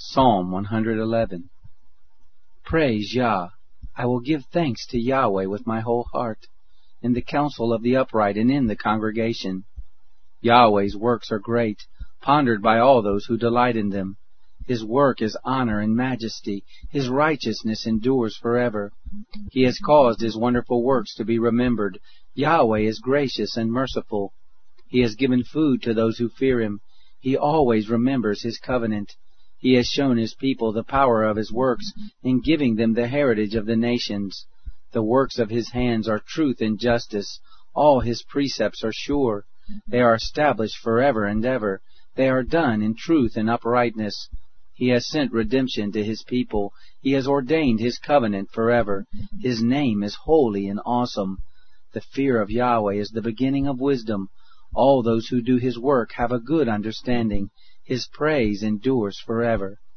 Psalm 111. Praise Yah! I will give thanks to Yahweh with my whole heart, in the council of the upright and in the congregation. Yahweh's works are great, pondered by all those who delight in them. His work is honor and majesty. His righteousness endures forever. He has caused His wonderful works to be remembered. Yahweh is gracious and merciful. He has given food to those who fear Him. He always remembers His covenant. He has shown His people the power of His works in giving them the heritage of the nations. The works of His hands are truth and justice. All His precepts are sure. They are established forever and ever. They are done in truth and uprightness. He has sent redemption to His people. He has ordained His covenant forever. His name is holy and awesome. The fear of Yahweh is the beginning of wisdom. All those who do His work have a good understanding. His praise endures forever.